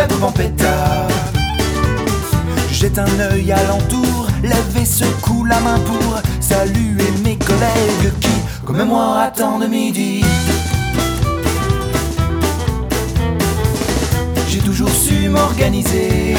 la coupe en pétard. Je jette un œil alentour, lève et secoue la main pour saluer mes collègues qui, comme moi, attendent midi. J'ai toujours su m'organiser,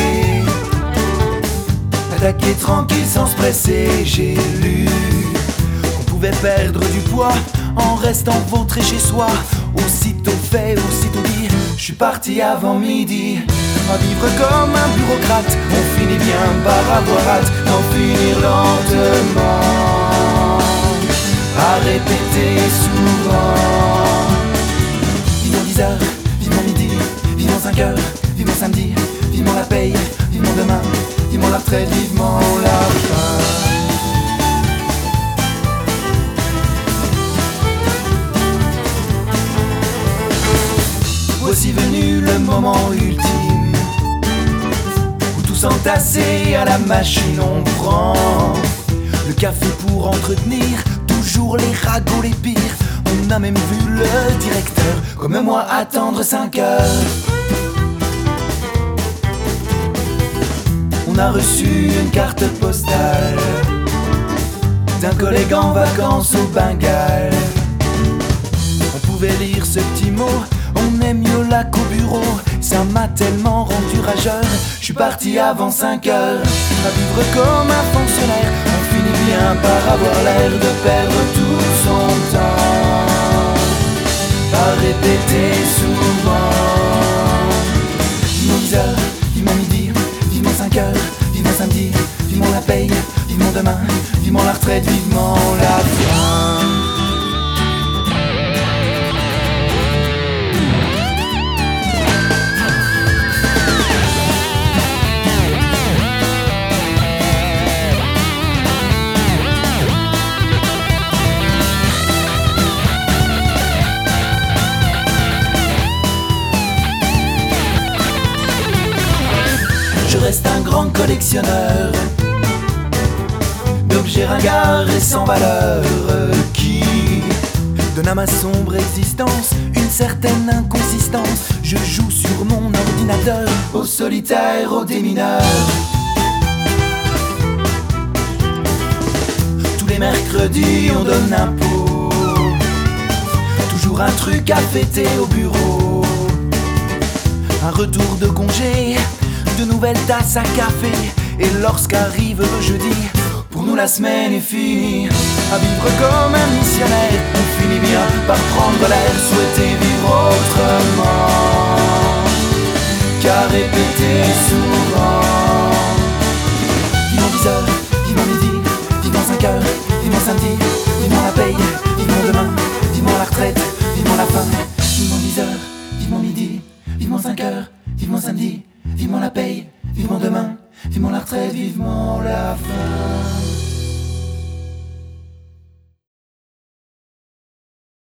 attaquer tranquille sans se presser. J'ai lu qu'on pouvait perdre du poids en restant vautré chez soi. Aussitôt fait, aussitôt dit, je suis parti avant midi. À vivre comme un bureaucrate, on finit bien par avoir hâte d'en finir lentement, à répéter souvent. Vivement 10 heures, vivement midi, vivement 5 heures, vivement samedi, vivement la paye, vivement demain, vivement la retraite, vivement la fin. Voici venu le moment ultime où tous entassés à la machine on prend le café pour entretenir toujours les ragots les pires. On a même vu le directeur comme moi attendre 5 heures. On a reçu une carte postale d'un collègue en vacances au Bengale. On pouvait lire ce petit mot: on est mieux là qu'au bureau. Ça m'a tellement rendu rageur, je suis parti avant 5 heures. À vivre comme un fonctionnaire, on finit bien par avoir l'air de perdre tout son temps, à répéter souvent. Vivement 10 heures, vivement midi, vivement 5 heures, vivement samedi, vivement la paye, vivement demain, vivement la retraite, vivement la fin. Je reste un grand collectionneur d'objets ringards et sans valeur, qui donne à ma sombre existence une certaine inconsistance. Je joue sur mon ordinateur au solitaire, au démineur. Tous les mercredis on donne un pot, toujours un truc à fêter au bureau. Un retour de congé, de nouvelles tasses à café. Et lorsqu'arrive le jeudi, pour nous la semaine est finie. À vivre comme un missionnaire, on finit bien par prendre l'air, souhaiter vivre autrement.